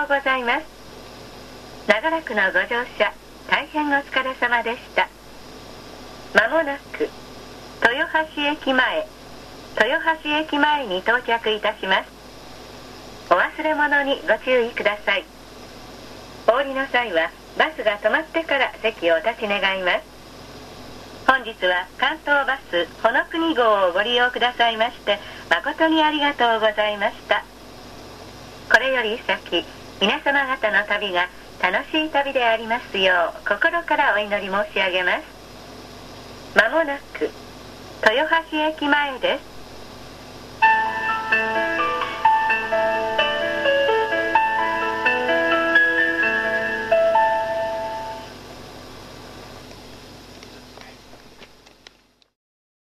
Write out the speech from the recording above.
うございます。長らくのご乗車、大変お疲れ様でした。まもなく豊橋駅前に到着いたします。お忘れ物にご注意ください。お降りの際はバスが止まってから席をお立ち願います。本日は関東バスほの国号をご利用くださいまして誠にありがとうございました。これより先、皆様方の旅が楽しい旅でありますよう心からお祈り申し上げます。まもなく豊橋駅前です。